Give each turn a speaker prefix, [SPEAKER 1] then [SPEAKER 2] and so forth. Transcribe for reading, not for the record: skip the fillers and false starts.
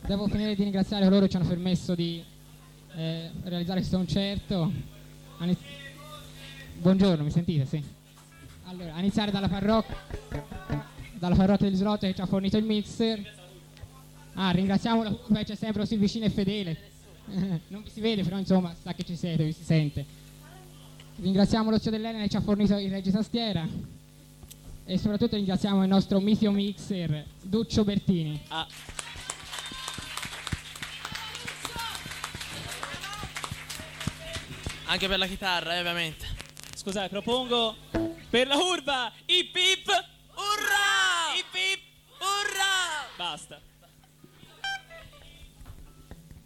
[SPEAKER 1] devo finire di ringraziare coloro che ci hanno permesso di realizzare questo concerto. Buongiorno, mi sentite? Sì. Allora, a iniziare dalla parrocchia dell'Isolotto che ci ha fornito il mixer. Ringraziamo la curva che c'è sempre così vicina e fedele. Non vi si vede, però insomma sa che ci siete, vi si sente. Ringraziamo lo zio dell'Elena che ci ha fornito il reggitastiera. E soprattutto ringraziamo il nostro mitico mixer Duccio Bertini.
[SPEAKER 2] Anche per la chitarra, ovviamente.
[SPEAKER 3] Scusate, propongo per la curva hip hip urra! Hip hip urra! Basta.